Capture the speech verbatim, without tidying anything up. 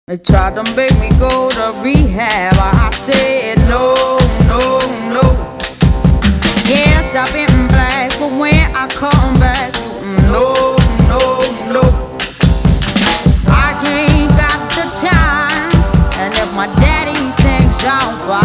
They tried to make me go to rehab. I said no, no, no. Yes, I've been black, but when I come back, no, no, no. I ain't got the time, and if my daddy thinks I'm fine,